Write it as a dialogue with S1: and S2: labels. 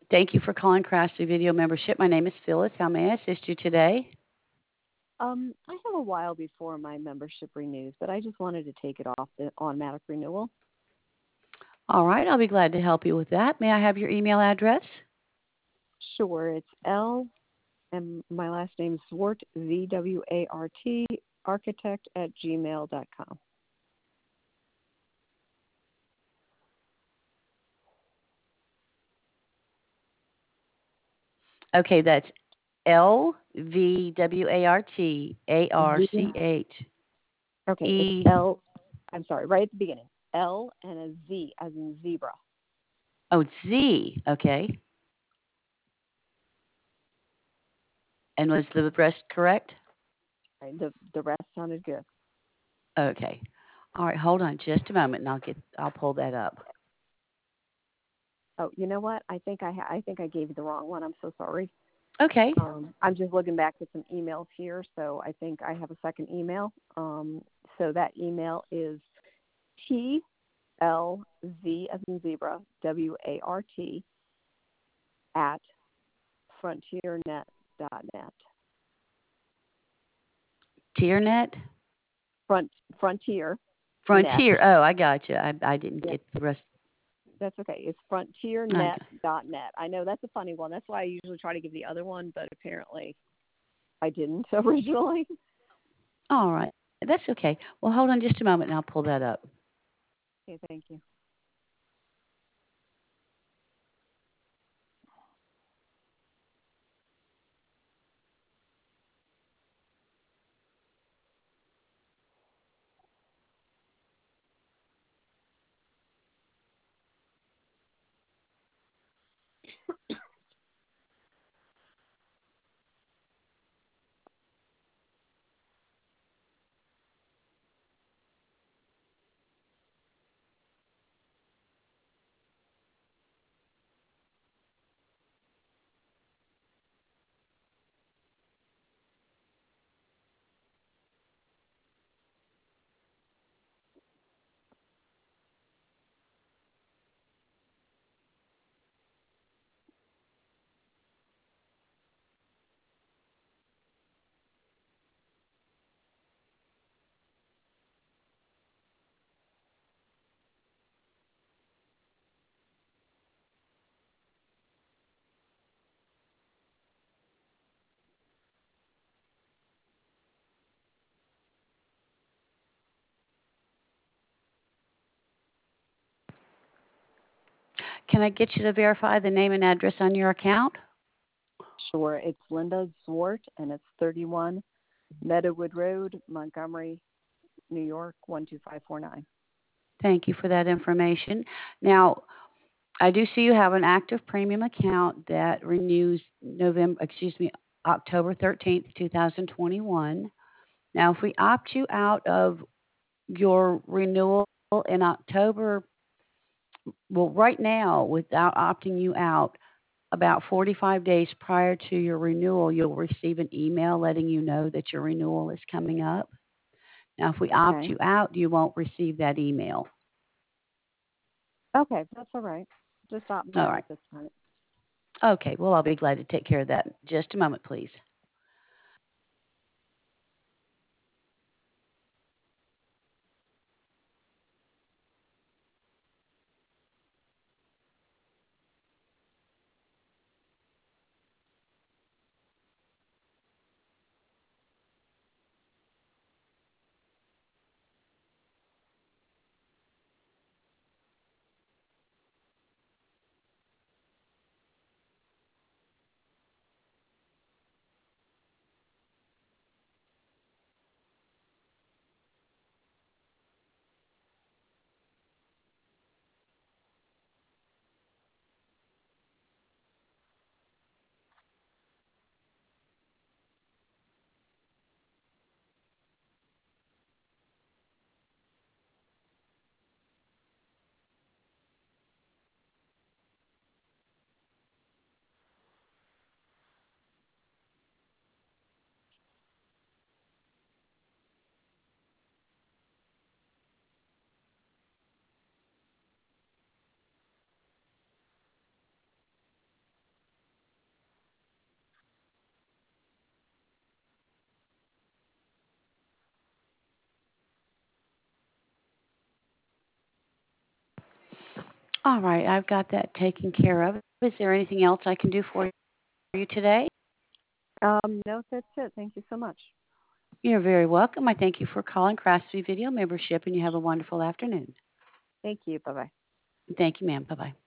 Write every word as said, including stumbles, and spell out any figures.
S1: Thank you for calling Craftsy Video Membership. My name is Phyllis. How may I assist you today?
S2: Um, I have a while before my membership renews, but I just wanted to take it off the automatic renewal.
S1: All right, I'll be glad to help you with that. May I have your email address?
S2: Sure, it's L, and my last name is Zwart, Z W A R T, architect at gmail dot com.
S1: Okay, that's L V W A R T A R
S2: Z,
S1: C H
S2: okay, it's
S1: E.
S2: L, I'm sorry, right at the beginning. L and a Z as in zebra.
S1: Oh, Z. Okay. And was the rest correct?
S2: Right, the, the rest sounded good.
S1: Okay. All right, hold on just a moment and I'll get I'll pull that up.
S2: Oh, you know what? I think I ha- I think I gave you the wrong one. I'm so sorry.
S1: Okay.
S2: Um, I'm just looking back at some emails here, so I think I have a second email. Um, so that email is T L Z as in zebra W A R T at frontiernet dot net.
S1: Tiernet?
S2: Front Frontier Net.
S1: Frontier. Oh, I got you. I I didn't
S2: Yes,
S1: get the rest.
S2: that's okay. It's
S1: I
S2: frontiernet
S1: got.
S2: dot net. I know that's a funny one. That's why I usually try to give the other one, but apparently I didn't originally.
S1: All right. That's okay. Well, hold on just a moment and I'll pull that up.
S2: Okay, thank you.
S1: Can I get you to verify the name and address on your account?
S2: Sure, it's Linda Zwart, and it's thirty-one Meadowood Road, Montgomery, New York, one two five four nine.
S1: Thank you for that information. Now, I do see you have an active premium account that renews November, excuse me, October thirteenth, twenty twenty-one. Now, if we opt you out of your renewal in October, well, right now, without opting you out, about forty-five days prior to your renewal, you'll receive an email letting you know that your renewal is coming up. Now, if we opt
S2: Okay.
S1: you out, you won't receive that email.
S2: Okay, that's all right. Just opt me
S1: All
S2: out
S1: right.
S2: at this point.
S1: Okay. Well, I'll be glad to take care of that. Just a moment, please. All right, I've got that taken care of. Is there anything else I can do for you today?
S2: Um, no, that's it. Thank you so much.
S1: You're very welcome. I thank you for calling Craftsy Video Membership, and you have a wonderful afternoon.
S2: Thank you. Bye bye.
S1: Thank you, ma'am. Bye-bye.